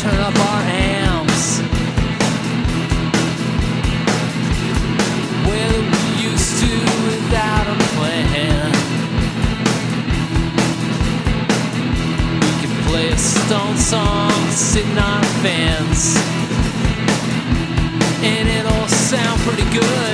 turn up our amps. Well, we used to without a plan. We could play a Stone song sitting on fans, and it all sound pretty good.